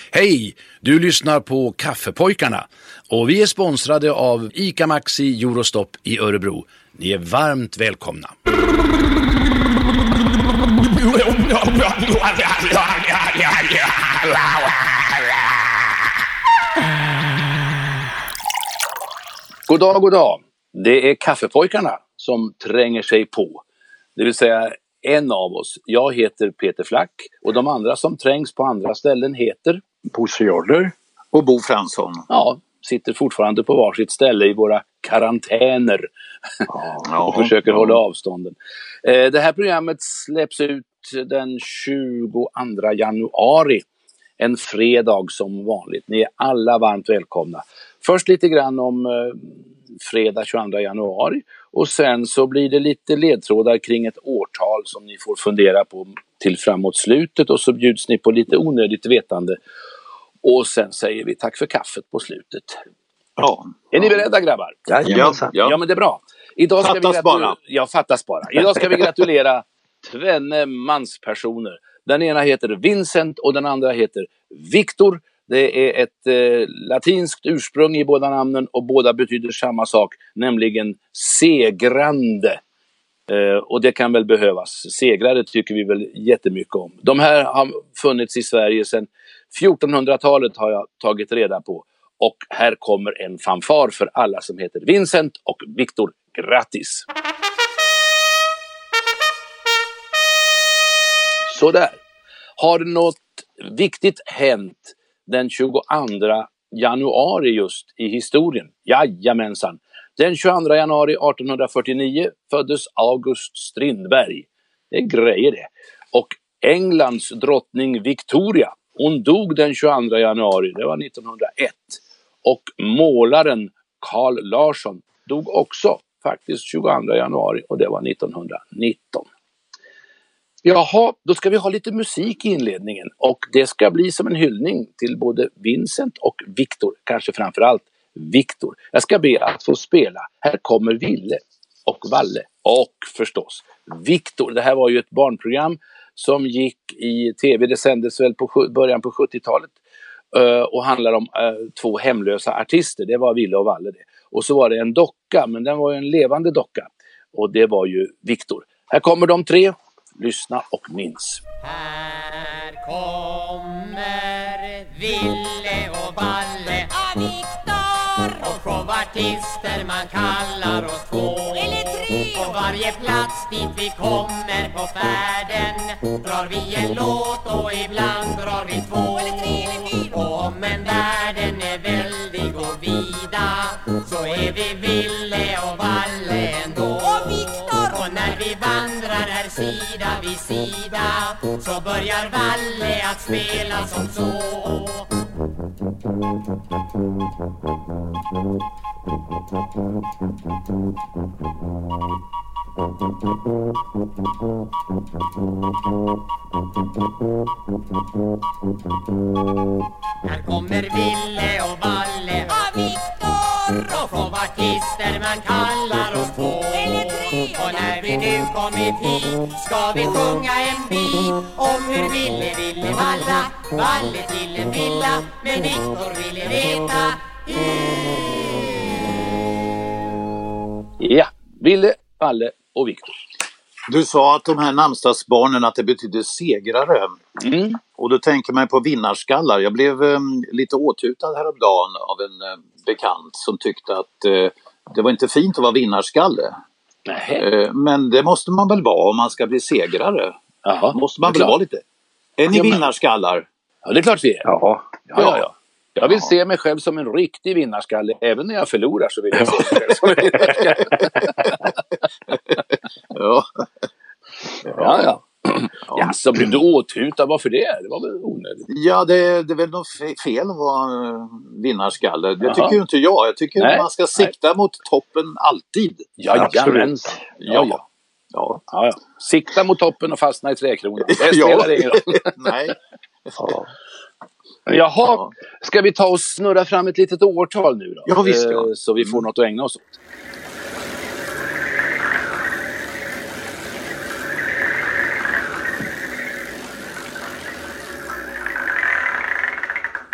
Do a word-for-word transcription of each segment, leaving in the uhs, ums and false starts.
Hej, du lyssnar på Kaffepojkarna och vi är sponsrade av ICA Maxi Eurostop i Örebro. Ni är varmt välkomna. God dag, god dag. Det är Kaffepojkarna som tränger sig på. Det vill säga en av oss. Jag heter Peter Flack och de andra som trängs på andra ställen heter Bosse Joller och Bo Fransson. Ja, sitter fortfarande på varsitt ställe i våra karantäner Ja, och försöker ja. hålla avstånden. Eh, det här programmet släpps ut den tjugoandra januari. En fredag som vanligt. Ni är alla varmt välkomna. Först lite grann om eh, fredag tjugoandra januari. Och sen så blir det lite ledtrådar kring ett årtal som ni får fundera på till framåt slutet. Och så bjuds ni på lite onödigt vetande. Och sen säger vi tack för kaffet på slutet. Ja. Är ni beredda, grabbar? Ja, ja. Ja, men det är bra. Idag ska Fattas vi gratu- bara. Ja, fattas bara. Idag ska vi gratulera tvenne manspersoner. Den ena heter Vincent och den andra heter Victor. Det är ett eh, latinskt ursprung i båda namnen och båda betyder samma sak, nämligen segrande. Eh, och det kan väl behövas. Segrare tycker vi väl jättemycket om. De här har funnits i Sverige sedan fjortonhundratalet har jag tagit reda på. Och här kommer en fanfar för alla som heter Vincent och Victor. Grattis! Sådär. Har något viktigt hänt den tjugoandra januari just i historien? Jajamensan. Den tjugoandra januari artonhundrafyrtionio föddes August Strindberg. Det är grejer det. Och Englands drottning Victoria, hon dog den tjugoandra januari, det var nittonhundraett. Och målaren Carl Larsson dog också faktiskt tjugoandra januari och det var nittonhundranitton. Jaha, då ska vi ha lite musik i inledningen och det ska bli som en hyllning till både Vincent och Victor, kanske framförallt Victor. Jag ska be att få spela. Här kommer Ville och Valle och förstås Victor. Det här var ju ett barnprogram som gick i tv, det sändes väl på början på sjuttiotalet uh, och handlar om uh, två hemlösa artister. Det var Ville och Valle det. Och så var det en docka, men den var ju en levande docka och det var ju Victor. Här kommer de tre. Lyssna och minns. Här kommer Ville och Valle och Viktor och showartister man kallar oss två eller tre. Och varje plats dit vi kommer på färden drar vi en låt och ibland drar vi två eller tre eller fyra. Och om en världen är väldig och vida så är vi Ville och Valle ändå. Och Viktor. Och när vi vandrar här sida vid sida så börjar Valle att spela som så. Här kommer Ville och Valle och Viktor och showartister man kallar oss två eller tre. Och när vi nu kommit hit ska vi sjunga en bit om hur Ville ville valla, Valle till en villa, men Viktor ville veta hur. Ja, Ville, Valle och Viktor. Du sa att de här namnsdagsbarnen att det betyder segrare. Mm. Och då tänker man på vinnarskallar. Jag blev um, lite åtutad häromdagen av en uh, bekant som tyckte att uh, det var inte fint att vara vinnarskalle. Uh, men det måste man väl vara om man ska bli segrare. Jaha, måste man väl klart. vara lite. Är ni Ja, men- vinnarskallar? Ja, det är klart vi är. Ja. Ja, ja, ja. Jag vill se mig själv som en riktig vinnarskalle. Även när jag förlorar så vill jag se mig själv som en vinnarskalle. Ja. Ja, ja. Ja, så blev du åtutad. Varför det? Det var väl onödigt. Ja, det, det är väl något fe- fel att vara uh, vinnarskalle. Det Jaha. tycker ju inte jag. Jag tycker Nej, att man ska sikta mot toppen alltid. Jajamensan. Ja, ja. Ja. Ja. Ja, ja. Sikta mot toppen och fastna i träkronan. Det Ja. spelar ingen roll. Nej. Ja. Jaha, ska vi ta och snurra fram ett litet årtal nu då? Ja, visst, ja. Eh, Så vi får något att ägna oss åt.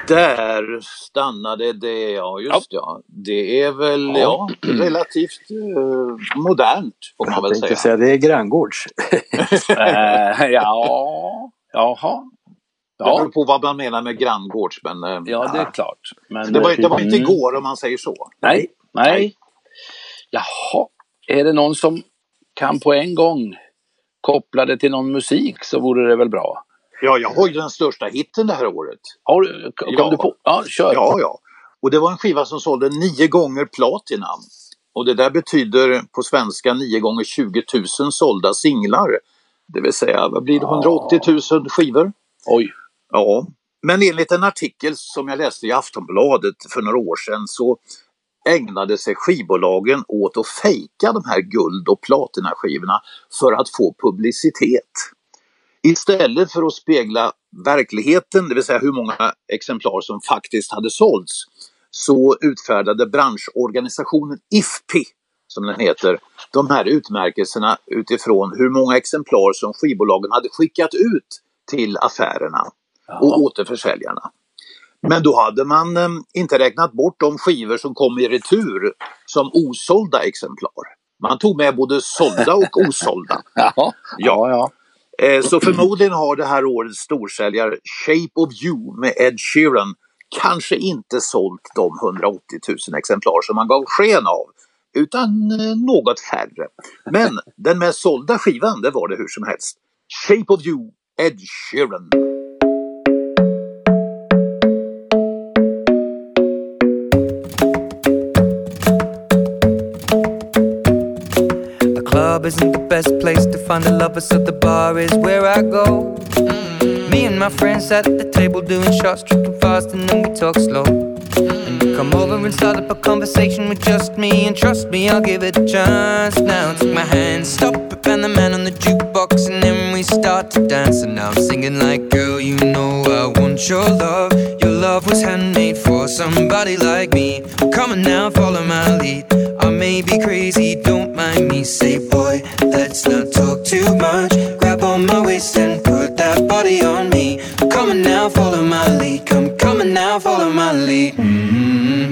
Där stannade det, ja just ja. ja. Det är väl ja. Ja, relativt uh, modernt får man jag väl säga. säga. Det är granngårds. uh, ja, jaha. Ja. Det beror på vad man menar med granngårds. Men, uh, ja, det är klart. Men, det, var, det var inte igår om man säger så. Nej, nej. nej. Jaha, är det någon som kan på en gång koppla det till någon musik så vore det väl bra. Ja, jag har ju den största hitten det här året. Har du, kom ja. du på? Ja, kör. Ja, ja. Och det var en skiva som sålde nio gånger platina. Och det där betyder på svenska nio gånger tjugo tusen sålda singlar. Det vill säga, vad blir det? hundraåttio tusen skivor? Oj. Ja. Men enligt en artikel som jag läste i Aftonbladet för några år sedan så ägnade sig skivbolagen åt att fejka de här guld- och platinaskivorna för att få publicitet. Istället för att spegla verkligheten, det vill säga hur många exemplar som faktiskt hade sålts, så utfärdade branschorganisationen I F P I, som den heter, de här utmärkelserna utifrån hur många exemplar som skivbolagen hade skickat ut till affärerna och ja. återförsäljarna. Men då hade man eh, inte räknat bort de skivor som kom i retur som osålda exemplar. Man tog med både sålda och osålda. ja, ja. ja. Eh, så förmodligen har det här årets storsäljare Shape of You med Ed Sheeran kanske inte sålt de hundraåttio tusen exemplar som man gav sken av, utan eh, något färre. Men den mest sålda skivan, det var det hur som helst. Shape of You, Ed Sheeran. Isn't the best place to find a lover, so the bar is where I go. Mm-hmm. Me and my friends at the table doing shots, drinking fast, and then we talk slow. Mm-hmm. And you come over and start up a conversation with just me, and trust me, I'll give it a chance. Now take my hand, stop it, and the man on the jukebox, and then we start to dance. And now I'm singing like, girl, you know I want your love. Your love was handmade for somebody like me. Come on now, follow my lead. I may be crazy, don't mind me. Say, boy, let's not talk too much. Grab on my waist and put that body on me. Come on now, follow my lead. Come, come on now, follow my lead. Mm-hmm.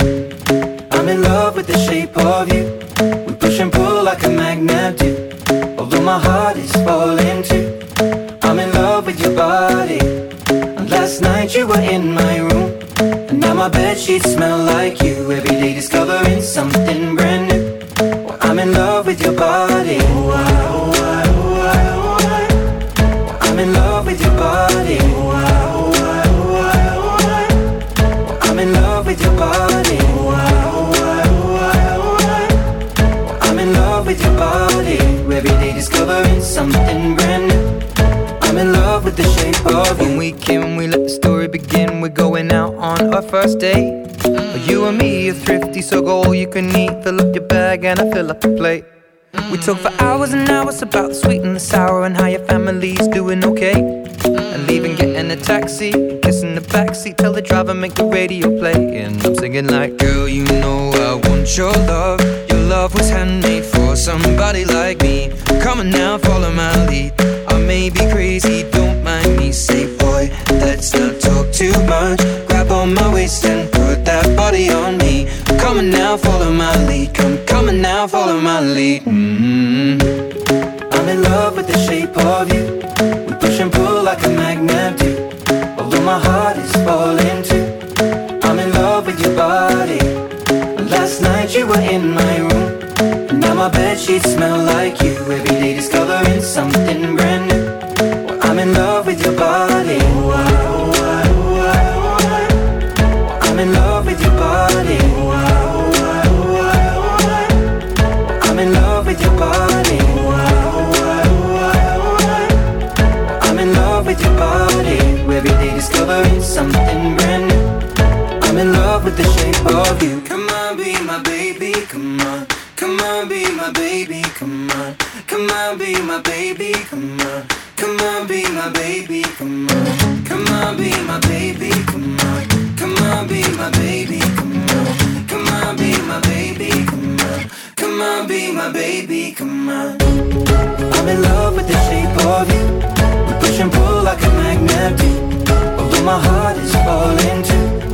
I'm in love with the shape of you. We push and pull like a magnet do. Although my heart is falling too. I'm in love with your body. And last night you were in my room. And now my bedsheets smell like you. Every day discovering something brand new. Well, I'm in love with your body. Oh, I, oh, I, oh, I, oh, I. Well, I'm in love with your body. Oh, I, oh, I, oh, I, oh, I. Well, I'm in love with your body. Oh, I, oh, I, oh, I, oh, I. Well, I'm in love with your body. Every day discovering something brand new. I'm in love with the shape of you. When we came, we let the story begin. We're going out on our first date. Mm. You and me are thrifty, so go all you can eat. Fill up your bag and I fill up the plate. Mm. We talk for hours and hours about the sweet and the sour and how your family's doing okay. Mm. And leaving, getting a taxi, kissing the backseat, tell the driver make the radio play. And I'm singing like, girl, you know I want your love. Your love was handmade for somebody like me. Come on now, follow my lead. I may be crazy, don't mind me. Say, boy, let's not talk too much. Grab on my waist and put that body on me. Come on now, follow my lead. Come, come on now, follow my lead. Mm-hmm. I'm in love with the shape of you. We push and pull like a magnet do. Although my heart is falling too. I'm in love with your body. Last night you were in my room. And now my bedsheets smell like you. Every day discovering something brand new. Well, I'm in love with your body. Oh, I, oh, I, oh, I, oh, I. I'm in love with your body. Oh, I, oh, I, oh, I, oh, I. I'm in love with your body. Oh, I, oh, I, oh, I, oh, I. I'm in love with your body. Every day discovering something brand new. I'm in love with the shape of you. Come on, be my baby, come on. Come on, be my baby, come on. Come on, be my baby, come on. Come on, be my baby, come on. Come on, be my baby, come on. Come on, be my baby, come on. Come on, be my baby, come on. Come on, be my baby, come on. I'm in love with the shape of you. We push and pull like a magnet do. Although my heart is falling too.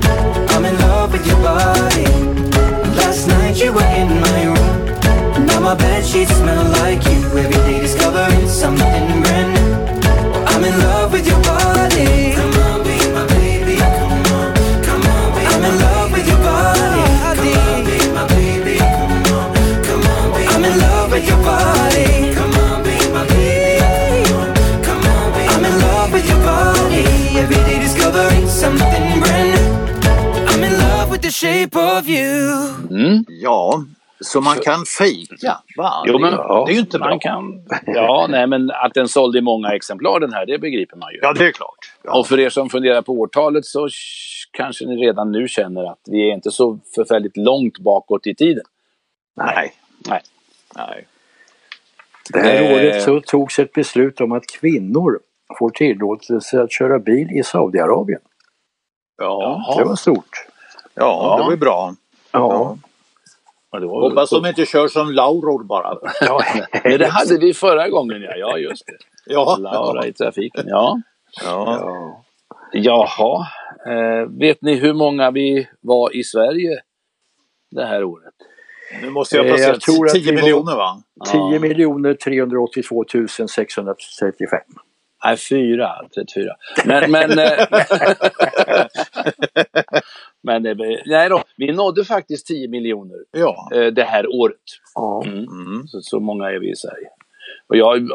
something brand new. I'm in love with the shape of you. Mm. Ja, så man kan fejka, va? Jo, men, det, ja, det är ju inte man bra. kan, ja, nej, men att den sålde i många exemplar den här, det begriper man ju. Ja, det är klart. Ja. Och för er som funderar på årtalet så sh- kanske ni redan nu känner att vi är inte så förfärligt långt bakåt i tiden. Nej. Nej. Nej. Det här Eh. året så togs ett beslut om att kvinnor får tillåtelse att köra bil i Saudiarabien. Ja, Jaha. Det var stort. ja, det var ju bra. Ja. Ja, det var Hoppas de inte kör som Lauror bara. Ja. Men det hade vi förra gången, ja, ja just det. Ja. Laura i trafiken, ja. Ja. Ja. Jaha, eh, vet ni hur många vi var i Sverige det här året? Nu måste jag Eh, passera jag tror att tio vi var- miljoner, va? tio miljoner trehundraåttiotvå tusen sexhundratrettiofem. Nej, fyra, trettiofyra. Men, men, eh, men eh, nej då, vi nådde faktiskt tio miljoner Ja. eh, det här året. Ja. Mm. Mm. Så, så många är vi i Sverige. Och jag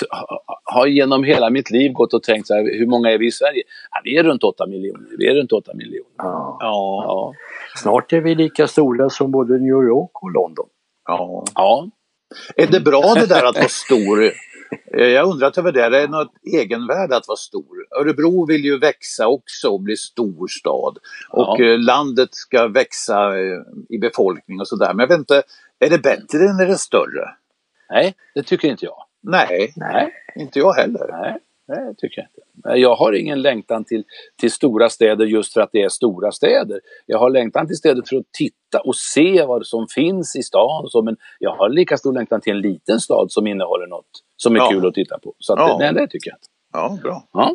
har genom hela mitt liv gått och tänkt så här, hur många är vi i Sverige? Ja, vi är runt åtta miljoner. Vi är runt åtta miljoner. Ja. Ja. Ja. Snart är vi lika stora som både New York och London. Ja. Ja. Är det bra det där att vara stor? Eh, Jag undrar över det. Är det något egenvärde att vara stor? Örebro vill ju växa också och bli storstad. Och Ja. eh, landet ska växa eh, i befolkning och sådär. Men jag vet inte, är det bättre när det är större? Nej, det tycker inte jag. Nej, Nej. inte jag heller. Nej, nej, det tycker jag inte. Jag har ingen längtan till, till stora städer just för att det är stora städer. Jag har längtan till städer för att titta och se vad som finns i stan. Och så, men jag har lika stor längtan till en liten stad som innehåller något som är Ja. kul att titta på. Så att Ja. det, nej, det tycker jag inte. Ja, bra. Ja.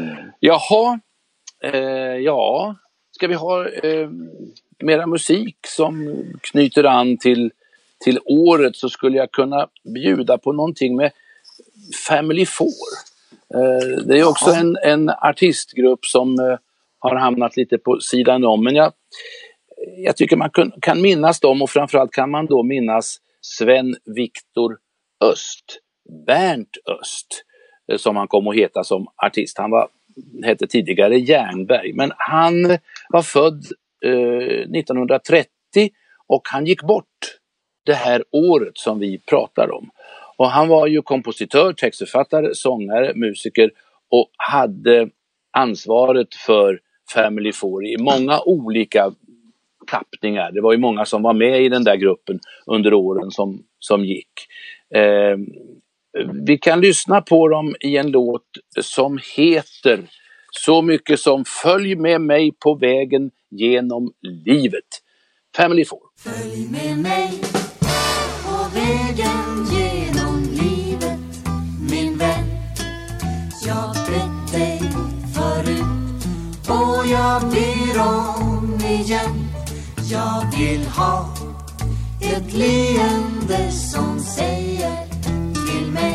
Jaha, eh, ja, ska vi ha eh, mera musik som knyter an till, till året, så skulle jag kunna bjuda på någonting med Family Four. Eh, det är också en, en artistgrupp som eh, har hamnat lite på sidan om, men jag, jag tycker man kan, kan minnas dem, och framförallt kan man då minnas Sven Viktor Öst, Bernt Öst, eh, som han kom att heta som artist. Han var, hette tidigare Järnberg, men han var född eh, nittonhundratrettio och han gick bort det här året som vi pratar om. Och han var ju kompositör, textförfattare, sångare, musiker och hade ansvaret för Family Four i många olika tappningar. Det var ju många som var med i den där gruppen under åren som, som gick. Eh, vi kan lyssna på dem i en låt som heter Så mycket som Följ med mig på vägen genom livet. Family Four. Följ med mig på vägen genom livet, min vän. Jag bett dig förut och jag ber om igen. Jag vill ha ett leende som säger till mig: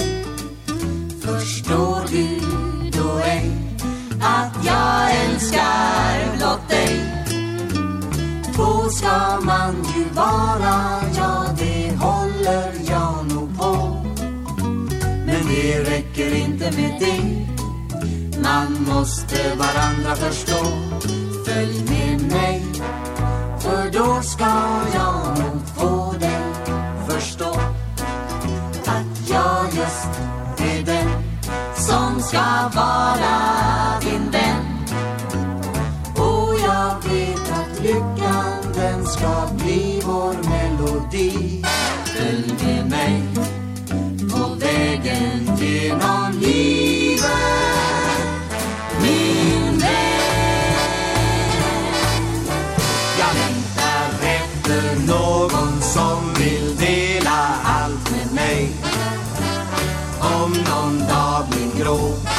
förstår du då ej att jag älskar blott dig? Två ska man ju vara, ja det håller jag nog på. Men det räcker inte med det, man måste varandra förstå. Följ med mig, för då ska jag nog få dig förstå att jag just är den som ska vara din vän. Och jag vet att lyckan den ska bli vår melodi. Följ med mig på vägen genom livet, min vän. Jag längtar efter någon som vill dela allt med mig. Om någon dag blir grå,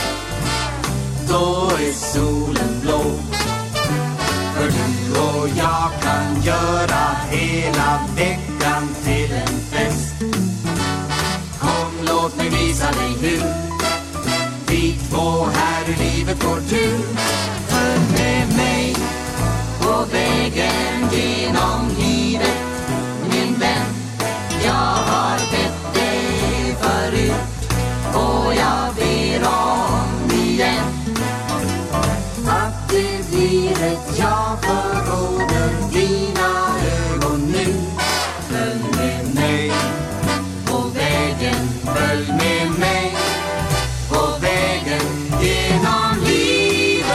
då är solen blå. För du och jag kan göra hela veckan till en fest. Kom, låt mig visa dig hur vi två här i livet får tur. Följ med mig på vägen genom livet, min vän. Jag har bett dig förut och jag ber om igen att det blir livet jag förråder dina ögon nu. Följ med mig på vägen, följ med mig på vägen genom livet,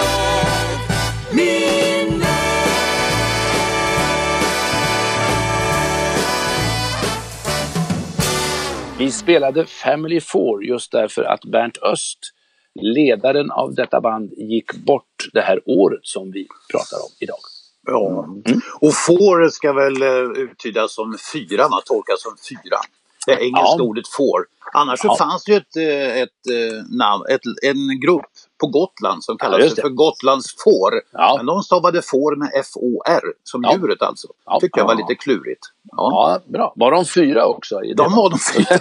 min väg. Vi spelade Family Four just därför att Bernt Öst, ledaren av detta band, gick bort det här året som vi pratar om idag. Ja, mm. Och får ska väl uttydas som fyra, man tolkar som fyra. Det engelska ja. ordet får. Annars ja. så fanns det ju ett, ett, namn, ett, en grupp på Gotland som kallas ja, för Gotlands får. Ja. Men de stavade får med F O R som ja. djuret alltså. Ja. Tycker jag var lite klurigt. Ja, ja bra. Var de fyra också? I de var de fyra.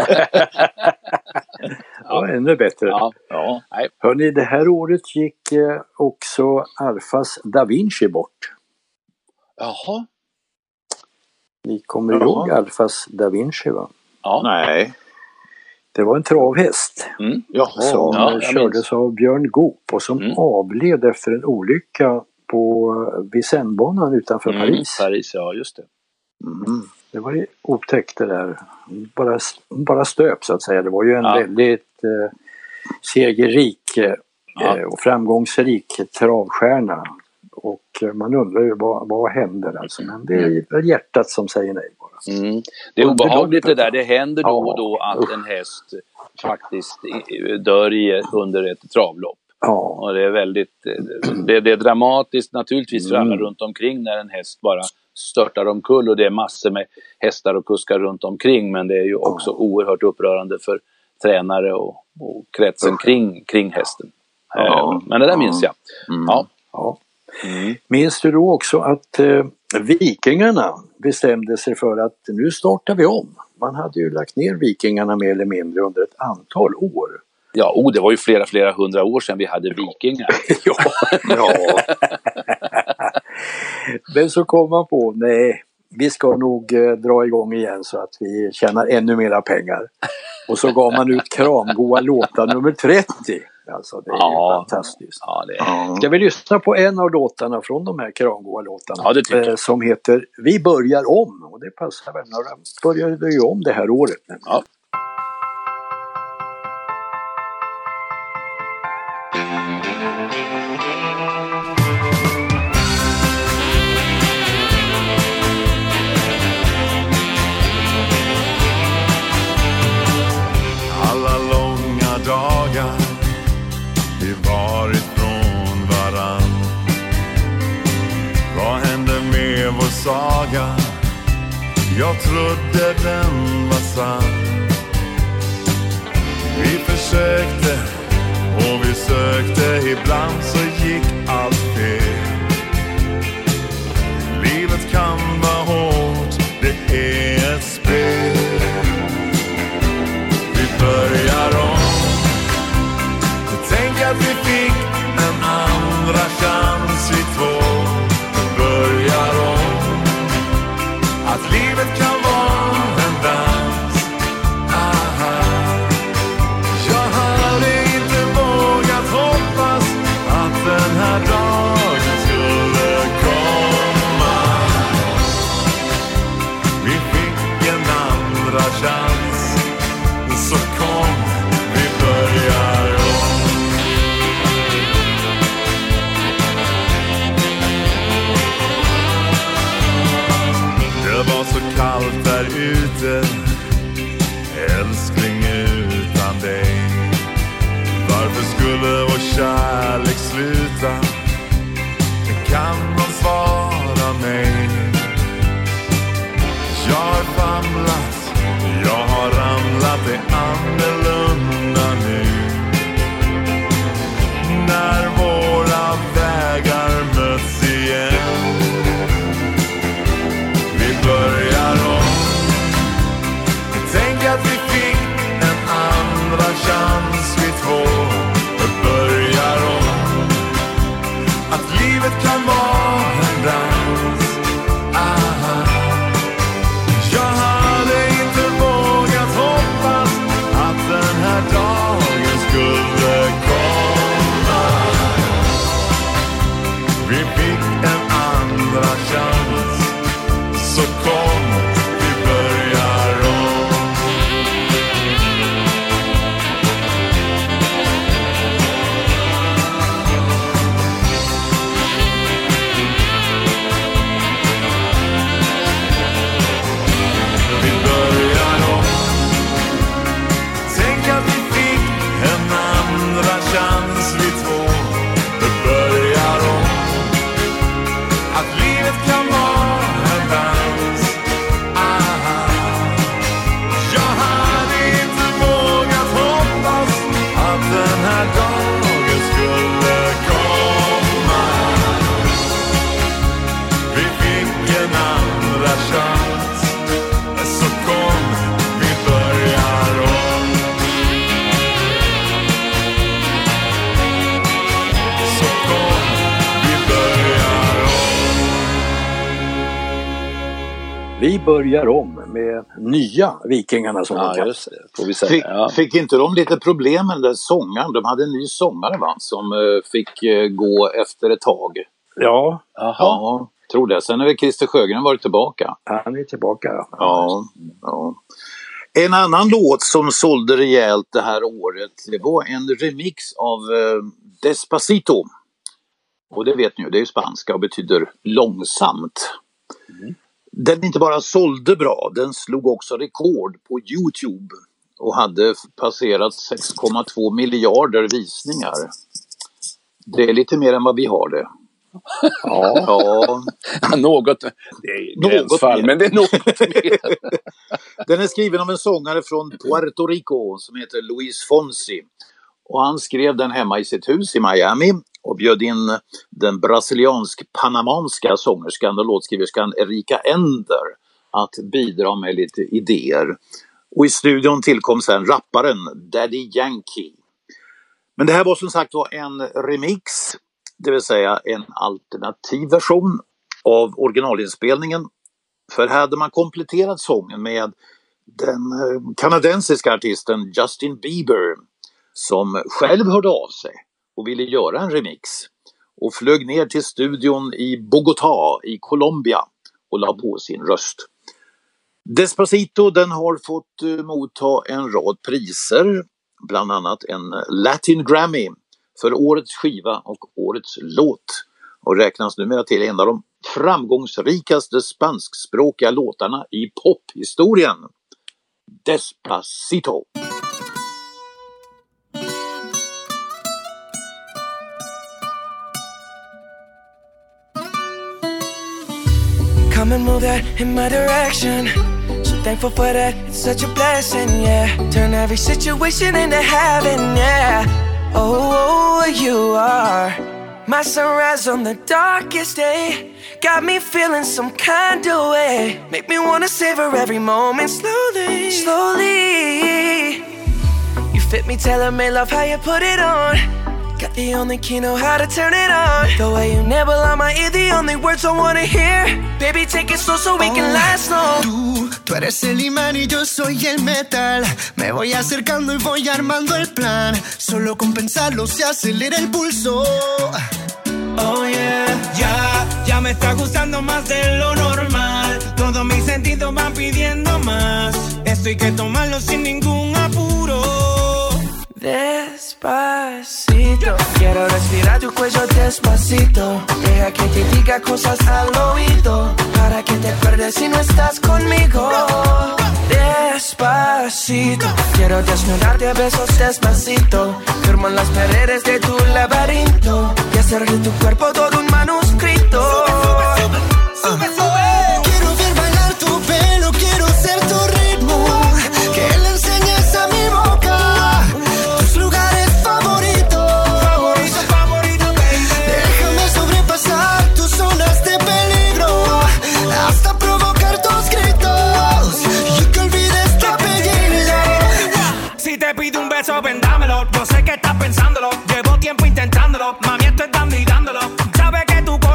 Ja, ännu bättre. Ja. Ja. Hörrni, det här året gick eh, också Alfas Da Vinci bort. Jaha. Ni kommer Jaha. ihåg Alfas Da Vinci, va? Ja. Nej. Det var en travhäst mm. som ja, kördes av Björn Goop och som mm. avled efter en olycka på Vincennes-banan utanför mm. Paris. Paris, ja just det. Mm. Det var ju upptäckt det där. Bara, bara stöp så att säga. Det var ju en ja. väldigt eh, segerrik eh, ja. och framgångsrik travstjärna. Och eh, man undrar ju vad, vad händer alltså. Men det är väl hjärtat som säger nej bara. Mm. Det är obehagligt det där. Det händer då och då att en häst faktiskt dör i, under ett travlopp. Ja. Och det är väldigt det, det är dramatiskt naturligtvis för alla mm. runt omkring när en häst bara störtar omkull, och det är massor med hästar och kuskar runt omkring, men det är ju också ja. oerhört upprörande för tränare och, och kretsen okay. kring, kring hästen. Ja. Men det där minns jag. Mm. Ja. Ja. Mm. Minns du då också att eh, vikingarna bestämde sig för att nu startar vi om? Man hade ju lagt ner vikingarna mer eller mindre under ett antal år. Ja, oh, det var ju flera, flera hundra år sedan vi hade vikingar. ja. ja. Men så kom man på, nej, vi ska nog eh, dra igång igen så att vi tjänar ännu mera pengar. Och så gav man ut Kramgoa låtar nummer trettio. Alltså det är ja. ju fantastiskt. Ja, det är... Ska vi lyssna på en av låtarna från de här Kramgoa låtarna? Ja, det tycker jag. Eh, som heter Vi börjar om. Och det passar väl när de började ju om det här året. Ja. Alla långa dagar vi varit från varann. Vad hände med vår saga? Jag trodde den var sann. Vi försökte och vi sökte, ibland så gick allt fel. Livet kan vara hårt, det är ett spel. Vi börjar om. Tänk att vi fick en andra chans i två. Vi börjar om. Att livet kan vara en dans. Aha. Jag hade inte vågat hoppas att den här dagen vi fick en andra chans. Så kom, vi börjar om. Vi börjar om. Tänk att vi fick en andra chans, vi två. Vi börjar om. Att livet kan vara en dans. Aha. Jag hade inte vågat hoppas att den här dagen skulle komma. Vi fick en andra chans. Så kom, vi börjar om. Så kom, vi börjar om. Vi börjar om med nya Vikingarna som de Ja, kallas. just det. Får vi säga. Fick, Ja. fick inte de lite problem med den där sångaren? De hade en ny sångare, va? Som eh, fick eh, gå efter ett tag. Ja, Jaha. Ja, tror det. Sen har väl Christer Sjögren varit tillbaka. han är tillbaka. Ja, ja. En annan låt som sålde rejält det här året, det var en remix av eh, Despacito. Och det vet ni ju, det är ju spanska och betyder långsamt. Den inte bara sålde bra, den slog också rekord på YouTube och hade passerat sex komma två miljarder visningar. Det är lite mer än vad vi har det. Ja. Ja. Något, det är Något gränsfall, mer. men det är något mer. Den är skriven av en sångare från Puerto Rico som heter Luis Fonsi. Och han skrev den hemma i sitt hus i Miami och bjöd in den brasiliansk-panamanska sångerskan och låtskriverskan Erika Ender att bidra med lite idéer. Och i studion tillkom sen rapparen Daddy Yankee. Men det här var som sagt var en remix, det vill säga en alternativ version av originalinspelningen. För här hade man kompletterat sången med den eh, kanadensiska artisten Justin Bieber som själv hörde av sig och ville göra en remix och flög ner till studion i Bogotá i Colombia och la på sin röst. Despacito, den har fått eh, motta en rad priser, bland annat en Latin Grammy för årets skiva och årets låt och räknas numera till en av de framgångsrikaste spanskspråkiga låtarna i pophistorien. Despacito. Come and move that in my direction. So thankful for that, it's such a blessing, yeah. Turn every situation into heaven, yeah. Oh, you are my sunrise on the darkest day. Got me feeling some kind of way. Make me wanna savor every moment slowly, slowly. You fit me, tailor-made, love how you put it on. Got the only key, know how to turn it on. The way you nibble on my ear, the only words I wanna hear. Baby, take it slow so we can last long. Tú, tú eres el imán y yo soy el metal. Me voy acercando y voy armando el plan. Solo con pensarlo se acelera el pulso. Oh yeah, ya, ya me está gustando más de lo normal. Todos mis sentidos van pidiendo más. Esto hay que tomarlo sin ningún apuro. Despacito, quiero respirar tu cuello despacito. Deja que te diga cosas al oído, para que te acuerdes si no estás conmigo. Despacito, quiero desnudarte a besos despacito. Firmo en las paredes de tu laberinto y hacer de tu cuerpo todo un manuscrito. Sube, sube, sube, sube. Quiero ver bailar tu pelo, quiero ser tu ritmo. Que le enseñes a mi boca tus lugares favoritos. Favorito, favorito, baby. Déjame sobrepasar tus zonas de peligro hasta provocar tus gritos y que olvides tu apellido. Si te pido un beso, ven dámelo. Yo sé que estás pensándolo. Llevo tiempo intentándolo. Mami, esto es dando y dándolo. Sabes que tú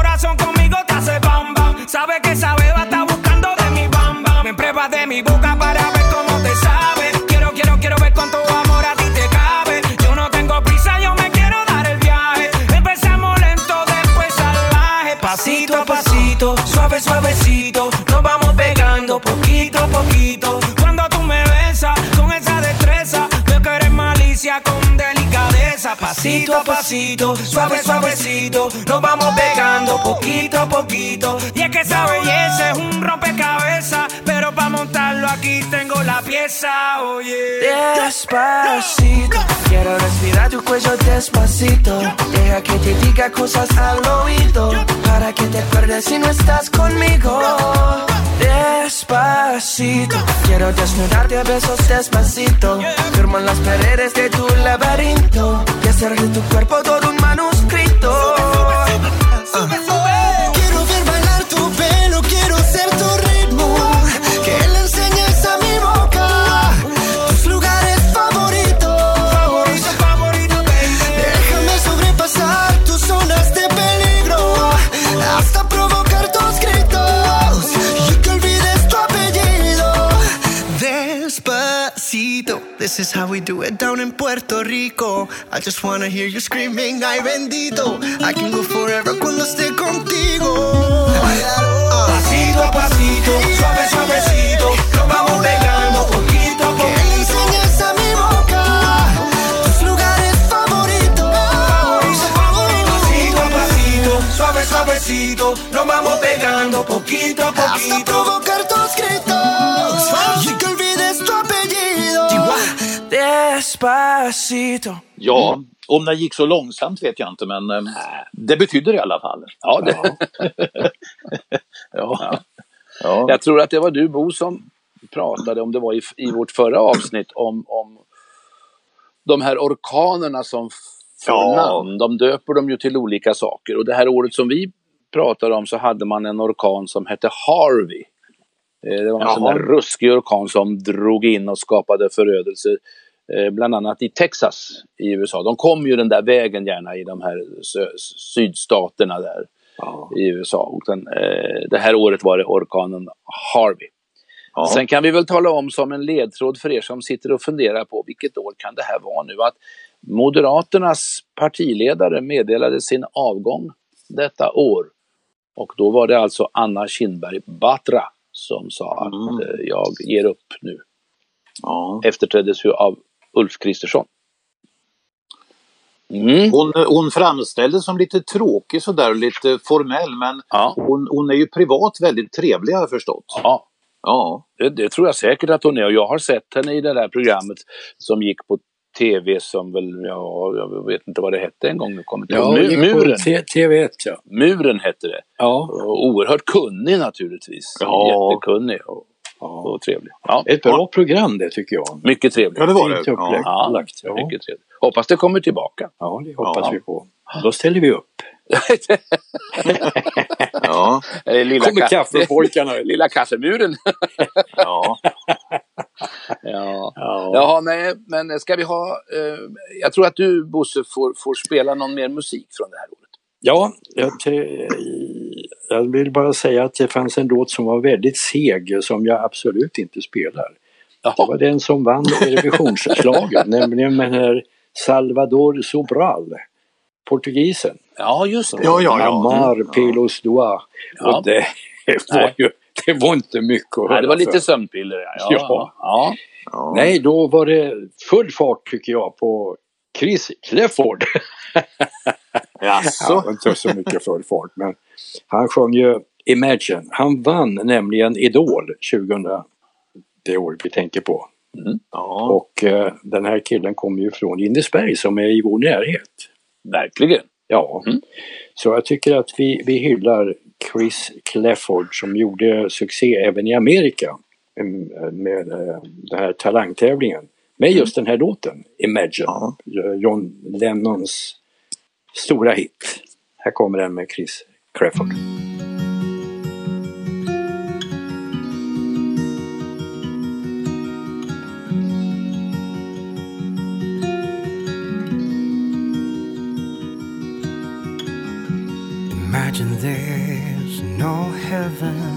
Pasito a pasito, suave suavecito, nos vamos pegando poquito a poquito. Cuando tú me besas con esa destreza, veo que eres malicia con delicadeza. Pasito a pasito, suave suavecito, nos vamos pegando poquito a poquito. Y es que esa belleza es un rompecabezas, pero para montarlo aquí tengo la pieza, oye. Despacito, quiero respirar tu cuello despacito. Deja que te diga cosas al oído, para que te acuerdes si no estás conmigo. Despacito, quiero desnudarte a besos despacito. Firmo en las paredes de tu laberinto y hacer de tu cuerpo todo un manuscrito. Uh. Quiero ver bailar tu pelo, quiero ser tu ritmo, que le enseñes a mi boca tus lugares favoritos. Favorito, favorito, baby. Déjame sobrepasar tus zonas de peligro, hasta provocar tus gritos y que olvides tu apellido. Despacito, this is how we do it down in Puerto Rico. I just wanna hear you screaming, ay bendito. I can go forever cuando esté contigo. Pasito a pasito, suave suavecito, nos vamos pegando poquito a Que le poquito. enseñes a mi boca tus lugares favoritos. Favorito, favorito. Pasito a pasito, suave suavecito, nos vamos pegando poquito a Hasta poquito. provocar tus gritos y que olvides tu apellido. Despacito. Ja, om det gick så långsamt vet jag inte, men eh, det betyder det i alla fall. Ja, det, Ja. Ja. jag tror att det var du, Bo, som pratade om det var i, i vårt förra avsnitt om, om de här orkanerna som får Ja. namn. De döper dem ju till olika saker. Och det här året som vi pratade om så hade man en orkan som hette Harvey. Eh, Det var en Jaha. sån där ruskig orkan som drog in och skapade förödelse. eh, Bland annat i Texas i U S A. De kom ju den där vägen gärna i de här sö- sydstaterna där Ja. i U S A. Och den, eh, det här året var det orkanen Harvey. Ja. Sen kan vi väl tala om som en ledtråd för er som sitter och funderar på vilket år kan det här vara nu, att Moderaternas partiledare meddelade sin avgång detta år. Och då var det alltså Anna Kinberg Batra som sa Mm. att eh, jag ger upp nu. Ja. Efterträddes ju av Ulf Kristersson. Mm. Hon, hon framställdes som lite tråkig sådär och lite formell, men Ja. hon, hon är ju privat väldigt trevlig, har jag förstått. Ja, Ja. det, det tror jag säkert att hon är. Och jag har sett henne i det där programmet som gick på tv som väl, ja, jag vet inte vad det hette en gång. Nu kommer inte ihåg. Ja, Mu- gick på Muren. T- T V ett, ja. Muren hette det. Ja. Och oerhört kunnig naturligtvis. Ja. Jättekunnig och, ja. och trevlig. Ja, Ett bra program det tycker jag. mycket trevligt. Ja, det var det. Fint upplagt. Ja, lagt, ja. mycket trevligt. Hoppas det kommer tillbaka. Ja, det hoppas Ja. vi på. Då ställer vi upp. Ja. Eh, Lilla, Kommer ka- kaffepojkarna. Lilla kaffemuren. Ja. Ja. Ja. Jaha, nej, men ska vi ha... Eh, jag tror att du, Bosse, får, får spela någon mer musik från det här året. Ja, jag, jag vill bara säga att det fanns en låt som var väldigt seg som jag absolut inte spelar. Det var den som vann Eurovisionsslaget, nämligen den här Salvador Sobral, portugisen. Ja, just det. Ja, ja, ja. Amar pelos doa. Ja. Och det var ju, det var inte mycket att höra Nej, det var för. lite sömnpiller. Ja. Ja. Ja. Ja. Ja. Nej, då var det full fart tycker jag på Chris Clefford. Jaså? Ja, inte så mycket full fart, men han sjöng ju Imagine. Han vann nämligen Idol tjugohundra, det år vi tänker på. Ja. Och eh, den här killen kommer ju från Lindesberg som är i vår närhet. Verkligen. Ja, Mm. så jag tycker att vi, vi hyllar Chris Clefford som gjorde succé även i Amerika mm, med eh, den här talangtävlingen. Med just den här låten, Imagine, Ja. John Lennons stora hit. Här kommer den med Chris Clefford. Imagine there's no heaven.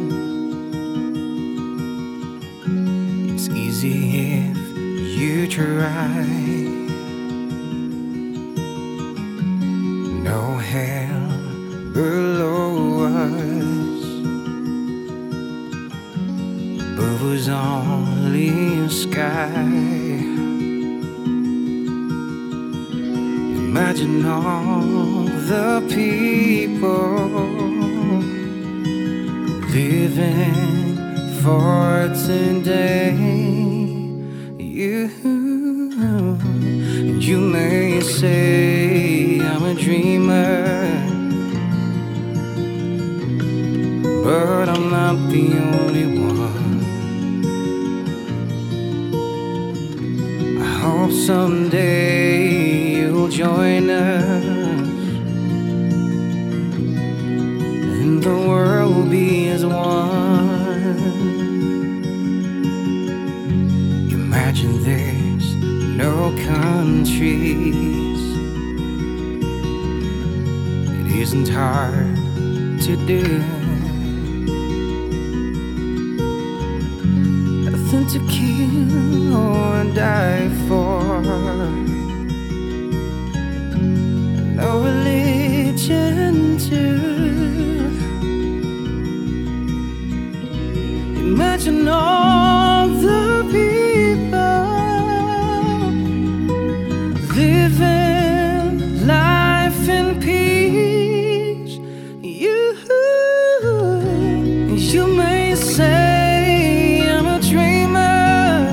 It's easy if you try. No hell below was only a sky. Imagine all the people living for today. You, you may say I'm a dreamer, but I'm not the only one. I hope someday you'll join us, and the world will be as one. Imagine there's no countries. It isn't hard to do. Nothing to kill or die for. No religion too. Imagine all the people living life in peace. You, you may say I'm a dreamer,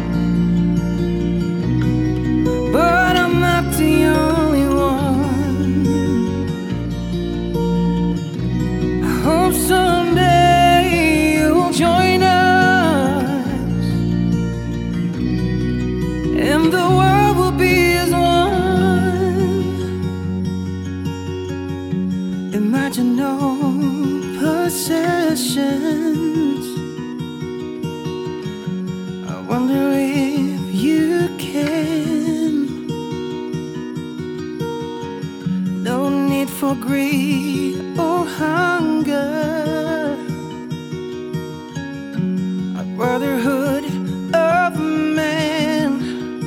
but I'm not the only one. I hope someday you'll join us, and the world will be as one. Imagine no possessions. I wonder if you can. No need for greed or hunger. A brotherhood of man.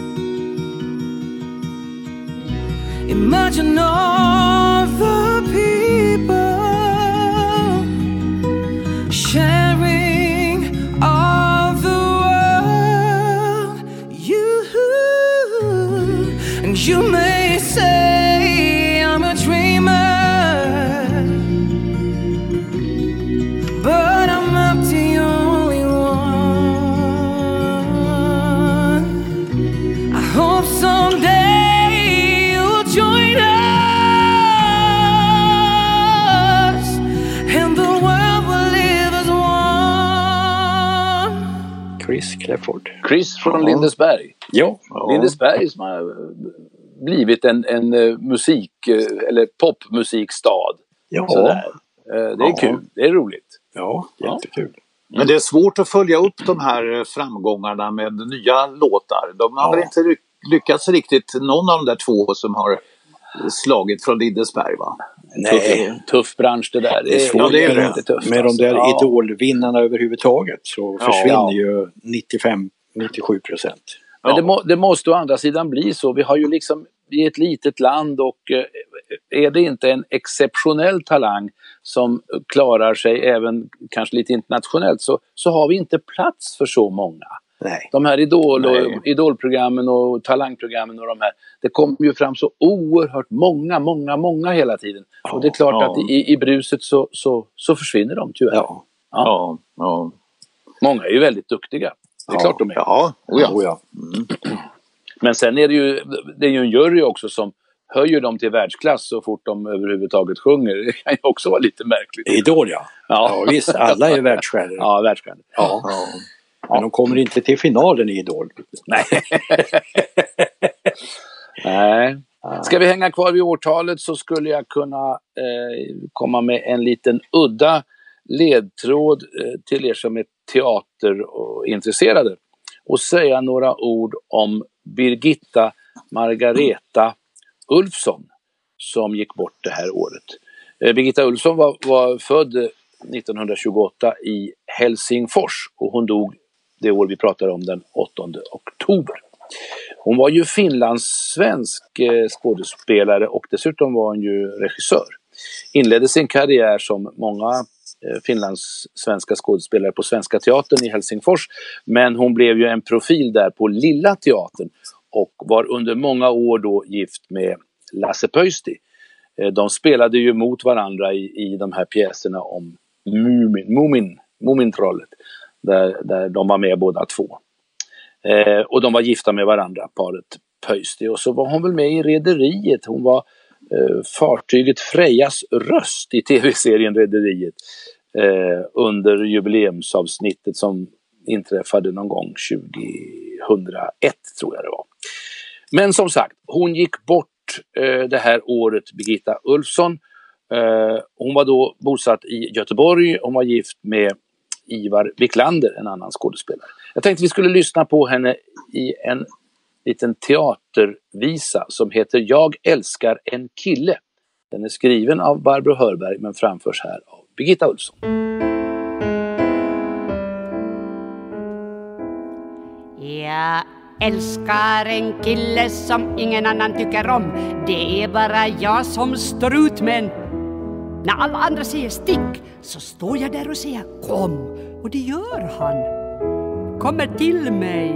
Imagine all the people sharing all the world. You, and you may say I'm a dreamer, but I'm not the only one. I hope someday you'll join us, and the world will live as one. Chris Clafford. Chris från Lindesberg. Ja. Lindesberg som har blivit en, en eh, musik eh, eller popmusikstad. Ja. Sådär. Eh, Det är Ja. kul, det är roligt. Ja, jättekul. Men det är svårt att följa upp de här framgångarna med nya låtar. De har Ja. väl inte ry- lyckats riktigt, någon av de där två som har slagit från Lindesberg, va? Nej, Tuff bransch det där. det är svårt Ja, det är med, det. tufft, med de alltså. där Ja. idolvinnarna överhuvudtaget så Ja. försvinner ju nittiofem till nittiosju procent. Men Ja. det, må, det måste å andra sidan bli så. Vi har ju liksom, vi är ett litet land och eh, är det inte en exceptionell talang som klarar sig även kanske lite internationellt så, så har vi inte plats för så många. Nej. De här idol och, Nej. idolprogrammen och talangprogrammen och de här, det kommer ju fram så oerhört många, många, många hela tiden. Ja, och det är klart ja. att i, i bruset så, så, så försvinner de tyvärr. Ja. Ja, ja. Många är ju väldigt duktiga. Det är Ja. klart de är. Ja, oh ja. Oh ja. Men sen är det ju, det är ju en jury också som höjer dem till världsklass så fort de överhuvudtaget sjunger. Det kan ju också vara lite märkligt. Idol, ja. Ja. Ja, visst, alla är världsstjärnor. Ja, världsstjärnor. Ja. Men de kommer inte till finalen i Idol. Nej. Nej. Ska vi hänga kvar vid årtalet så skulle jag kunna eh, komma med en liten udda ledtråd eh, till er som är teater och intresserade och säga några ord om Birgitta Margareta Ulfsson som gick bort det här året. Eh, Birgitta Ulfsson var, var född nittonhundratjugoåtta i Helsingfors och hon dog det år vi pratar om den åttonde oktober. Hon var ju finlandssvensk eh, skådespelare och dessutom var hon ju regissör. Inledde sin karriär som många Finlands svenska skådespelare på Svenska teatern i Helsingfors. Men hon blev ju en profil där på Lilla teatern och var under många år då gift med Lasse Pöysti. De spelade ju mot varandra i, i de här pjäserna om Mumin, Mumin, Mumintrollet. Där, där de var med båda två. Eh, och de var gifta med varandra, paret Pöysti. Och så var hon väl med i Rederiet. Hon var eh, fartyget Frejas röst i tv-serien Rederiet. Eh, under jubileumsavsnittet som inträffade någon gång tjugohundraett tror jag det var. Men som sagt, hon gick bort eh, det här året, Birgitta Ulfsson. Eh, hon var då bosatt i Göteborg. Hon var gift med Ivar Wiklander, en annan skådespelare. Jag tänkte vi skulle lyssna på henne i en liten teatervisa som heter Jag älskar en kille. Den är skriven av Barbro Hörberg men framförs här av Birgitta Ulfsson. Jag älskar en kille som ingen annan tycker om. Det är bara jag som står ut, men när alla andra säger stick så står jag där och säger kom. Och det gör han. Kommer till mig.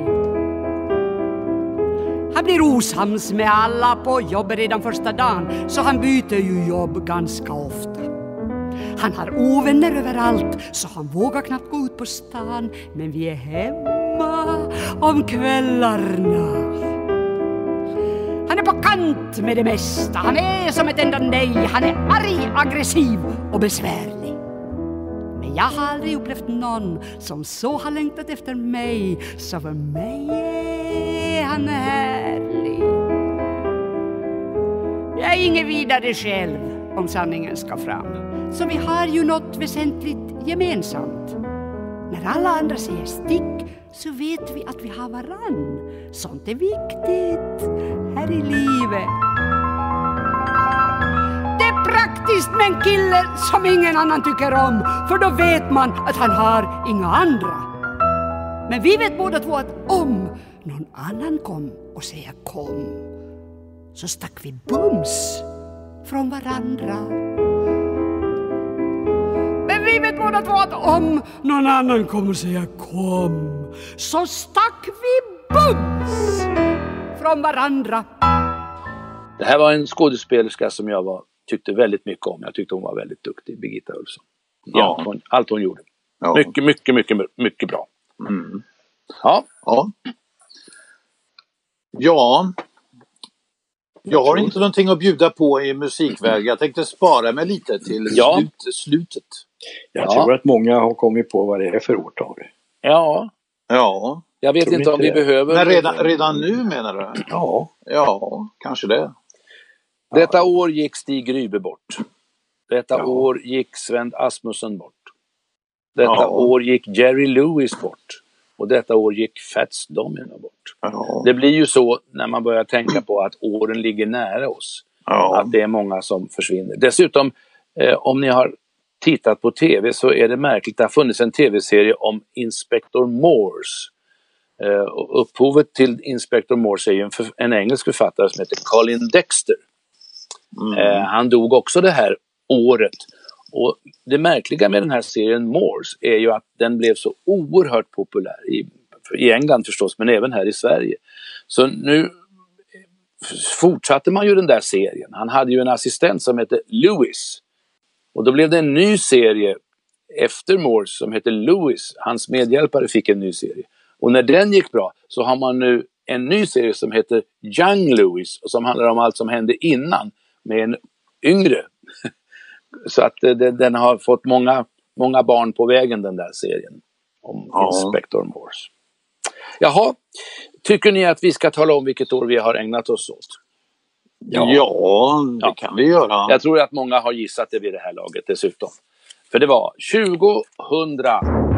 Han blir osams med alla på jobbet redan första dagen, så han byter ju jobb ganska ofta. Han har ovänner överallt, så han vågar knappt gå ut på stan. Men vi är hemma om kvällarna. Han är på kant med det mesta. Han är som ett enda nej. Han är arg, aggressiv och besvärlig. Men jag har aldrig upplevt någon som så har längtat efter mig. Så för mig är han härlig. Jag är ingen vidare själv, om sanningen ska fram. Så vi har ju något väsentligt gemensamt. När alla andra säger stick så vet vi att vi har varann. Sånt är viktigt här i livet. Det är praktiskt med en kille som ingen annan tycker om. För då vet man att han har inga andra. Men vi vet båda två att om någon annan kom och säger kom, så stack vi bums från varandra. Men vi vet båda två att om någon annan kommer och säger kom, så stack vi bums från varandra. Det här var en skådespelerska som jag var, tyckte väldigt mycket om. Jag tyckte hon var väldigt duktig, Birgitta Ulfsson. Ja, hon, allt hon gjorde. Ja. Mycket, mycket, mycket, mycket bra. Mm. Ja. Ja. Ja. Jag har inte någonting att bjuda på i musikväg. Jag tänkte spara mig lite till ja. slut, slutet. Jag ja. tror att många har kommit på vad det är för årtal. Ja. Ja. Jag vet inte, inte om vi det. behöver... Men redan, redan nu menar du? Ja. Ja, kanske det. Detta år gick Stig Rybe bort. Detta ja. år gick Sven Asmussen bort. Detta ja. år gick Jerry Lewis bort. Och detta år gick Fats Domino bort. Ja. Det blir ju så när man börjar tänka på att åren ligger nära oss. Ja. Att det är många som försvinner. Dessutom, eh, om ni har tittat på tv så är det märkligt. Det har funnits en tv-serie om Inspector Morse. Eh, och upphovet till Inspector Morse är ju en, för, en engelsk författare som heter Colin Dexter. Mm. Eh, han dog också det här året. Och det märkliga med den här serien Morse är ju att den blev så oerhört populär i, i England förstås, men även här i Sverige. Så nu fortsatte man ju den där serien. Han hade ju en assistent som hette Lewis. Och då blev det en ny serie efter Morse som heter Lewis. Hans medhjälpare fick en ny serie. Och när den gick bra så har man nu en ny serie som heter Young Lewis. Och som handlar om allt som hände innan med en yngre. Så att det, den har fått många, många barn på vägen, den där serien om ja. Inspector Morse. Jaha, tycker ni att vi ska tala om vilket år vi har ägnat oss åt? Ja, ja det ja. kan vi göra. Jag tror att många har gissat det vid det här laget dessutom. För det var tjugohundra...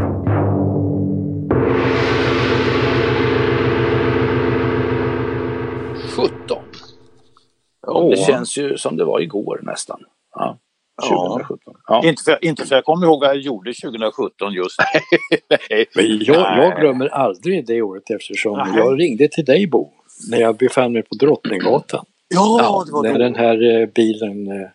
sjutton. Oh. Det känns ju som det var igår nästan. Ja. tjugohundrasjutton. Ja. Inte, för, inte för jag kommer ihåg vad jag gjorde tjugohundrasjutton just. Nej. Men jag, jag glömmer aldrig det året eftersom Nej. jag ringde till dig, Bo, när jag befann mig på Drottninggatan. Ja, det var när då. den här eh, bilen eh,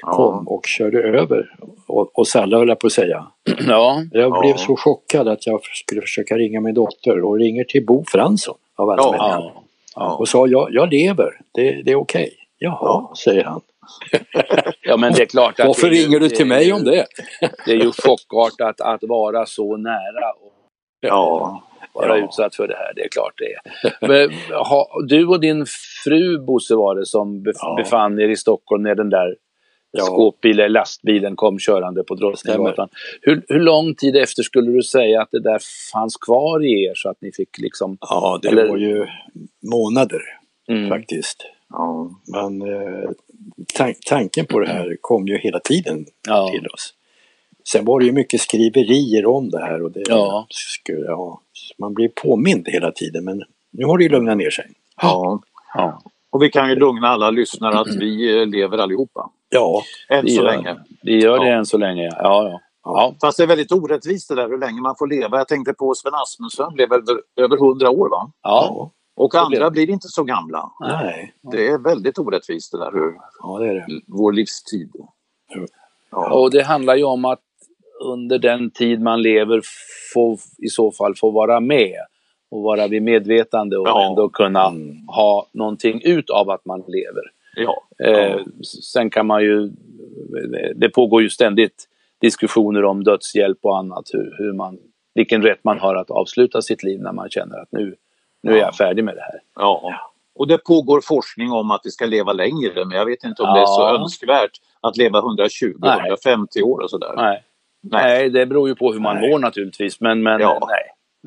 kom och körde över och, och Salla höll jag på att säga. Ja. Jag blev Ja. så chockad att jag skulle försöka ringa min dotter och ringer till Bo Fransson av alla Ja. människor. Ja. Och sa jag, jag lever, det, det är okej. Jaha, Ja. säger han. Ja, men det är klart att Varför det är ju- ringer du till det är mig ju- om det? Det är ju chockartat att vara så nära och Ja. vara Ja. utsatt för det här, det är klart det är. Men, ha, du och din fru, Bosse, var det som bef- Ja. befann er i Stockholm när den där Ja. skåpbilen, lastbilen kom körande på Drottninggatan. Hur, hur lång tid efter skulle du säga att det där fanns kvar i er så att ni fick liksom... Ja, det Eller- var ju månader Mm. faktiskt. Ja. Men eh, tan- tanken på det här kom ju hela tiden Ja. till oss. Sen var det ju mycket skriverier om det här och det Ja. skulle, ja, man blir påmind hela tiden, men nu har det ju lugnat ner sig. Ja. Ja, Och vi kan ju lugna alla lyssnare att vi eh, lever allihopa. Ja, Än vi så gör, länge. vi gör det Ja. än så länge, ja. Ja, ja. Ja. Fast det är väldigt orättvist det där hur länge man får leva. Jag tänkte på Sven Asmundsson blev väl över hundra år va? Ja. Och Det blev- andra blir inte så gamla. nej, Det är väldigt orättvist det där hur ja det är det. vår livstid. Ja. Och det handlar ju om att under den tid man lever få, i så fall få vara med och vara vid medvetande och Ja. ändå kunna Mm. ha någonting ut av att man lever. Ja. Eh, sen kan man ju, det pågår ju ständigt diskussioner om dödshjälp och annat, hur, hur man, vilken rätt man har att avsluta sitt liv när man känner att nu, nu är jag färdig med det här. Ja. Och det pågår forskning om att vi ska leva längre, men jag vet inte om det är så Ja. önskvärt att leva hundratjugo till Nej. hundrafemtio år och sådär. Nej. Nej. Nej, det beror ju på hur man Nej. mår naturligtvis, men, men Ja. nej.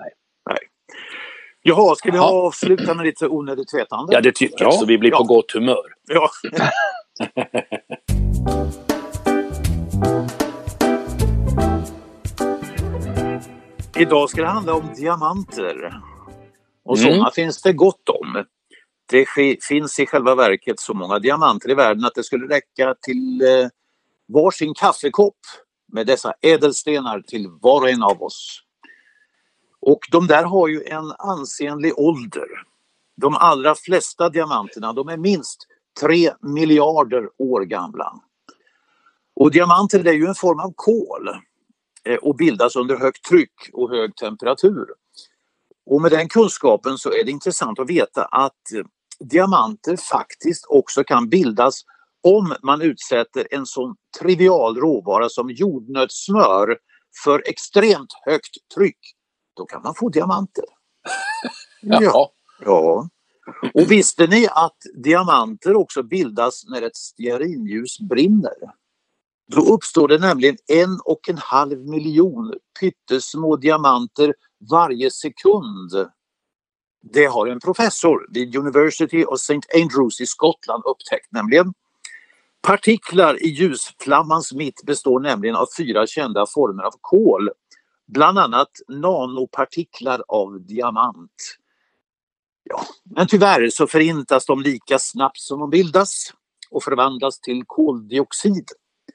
Jaha, ska vi Jaha. avsluta med lite onödigt vetande? Ja, det tycker jag, så vi blir Ja. på gott humör. Ja. Idag ska det handla om diamanter. Och Mm. sådana finns det gott om. Det sk- finns i själva verket så många diamanter i världen att det skulle räcka till eh, varsin kaffekopp med dessa ädelstenar till var och en av oss. Och de där har ju en ansenlig ålder. De allra flesta diamanterna, de är minst tre miljarder år gamla. Och diamanter det är ju en form av kol eh, och bildas under högt tryck och hög temperatur. Och med den kunskapen så är det intressant att veta att eh, diamanter faktiskt också kan bildas om man utsätter en sån trivial råvara som jordnötssmör för extremt högt tryck. Då kan man få diamanter. Ja. Ja. Och visste ni att diamanter också bildas när ett stearinljus brinner? Då uppstår det nämligen en och en halv miljon pyttesmå diamanter varje sekund. Det har en professor vid University of Saint Andrews i Skottland upptäckt nämligen. Partiklar i ljusflammans mitt består nämligen av fyra kända former av kol. Bland annat nanopartiklar av diamant. Ja, men tyvärr så förintas de lika snabbt som de bildas och förvandlas till koldioxid.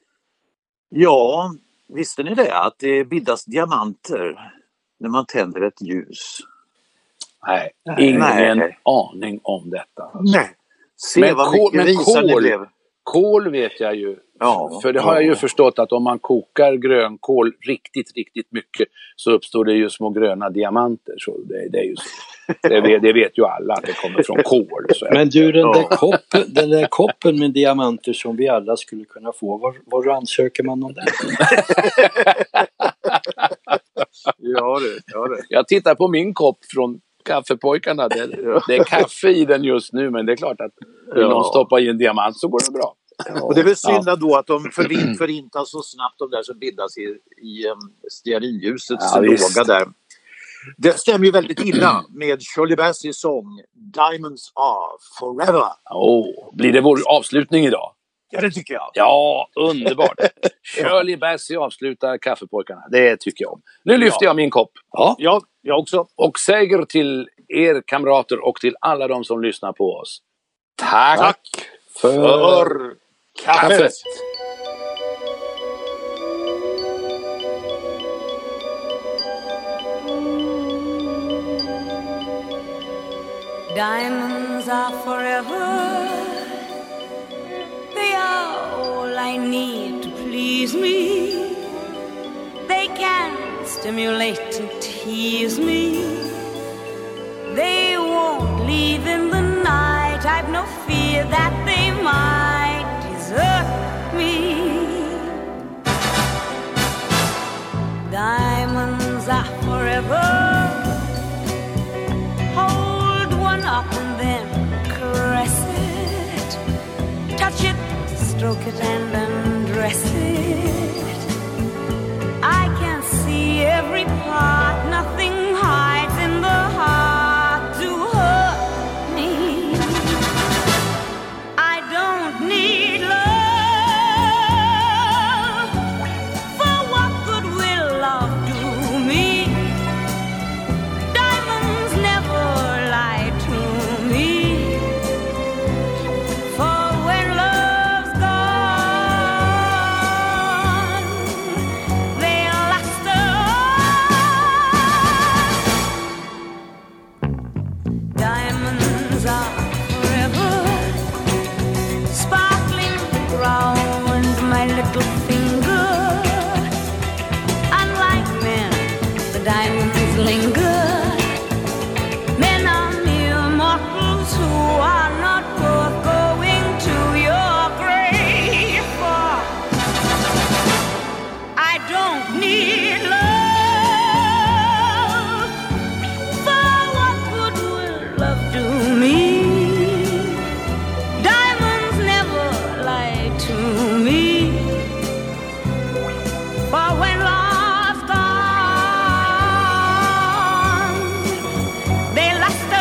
Ja, visste ni det? Att det bildas diamanter när man tänder ett ljus. Nej, ingen Nej. aning om detta. Nej. Se Men vad kol- mycket men visar det kol- blev. Kol vet jag ju. Ja, För det har jag ju ja. förstått att om man kokar grönkål riktigt, riktigt mycket så uppstår det ju små gröna diamanter. Så det, det är ju så. Det, vet- det vet ju alla att det kommer från kol. Så Men du, den där, Ja. koppen, den där koppen med diamanter som vi alla skulle kunna få, var, var ansöker man om den? Ja, det, ja, det. Jag tittar på min kopp från kaffepojkarna. Det, det är kaffe i den just nu, men det är klart att vill Ja. någon stoppa i en diamant så går det bra. Och det är väl synd då att de förvin- förintas så snabbt de där som bildas i, i um, stearinljusets Ja, visst. låga där. Det stämmer ju väldigt illa med Shirley Bassey's sång Diamonds are forever. Åh, blir det vår avslutning idag? Ja, det tycker jag. Ja, underbart. Shirley Bassey avslutar kaffepojkarna. Det tycker jag om. Nu lyfter jag min kopp. Ja, ja jag också. Och säger till er kamrater och till alla de som lyssnar på oss. Tack, Tack för, för kaffet. kaffet. Diamonds are forever. They are all I need. please me. They can stimulate and tease me. They won't leave in the night. I've no fear that they might desert me. Diamonds are forever. Hold one up and then caress it. Touch it, stroke it and undress it. I can see every part. Nothing hides in the heart to hurt me. I don't need love. For what good will love do me? Diamonds never lie to me. For when love's gone, they'll last on. Diamonds are forever, sparkling round my little finger. Unlike men, the diamonds linger. Men are mere mortals who are not worth going to your grave for. I don't need love. For what good will love do me? Diamonds never lie to me. For when love's gone, they last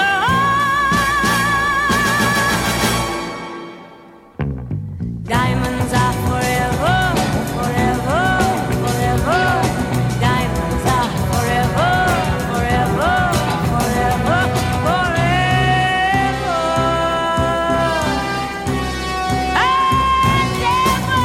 on. Diamonds are forever, forever, forever. Diamonds are forever, forever, forever, forever. And ever.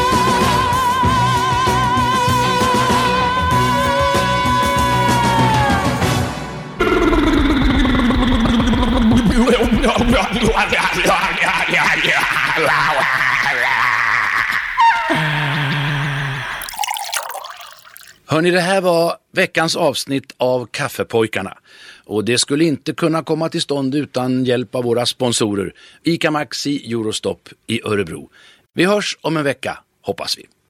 Hörrni, det här var veckans avsnitt av Kaffepojkarna. Och det skulle inte kunna komma till stånd utan hjälp av våra sponsorer. ICA Maxi Eurostop i Örebro. Vi hörs om en vecka, hoppas vi.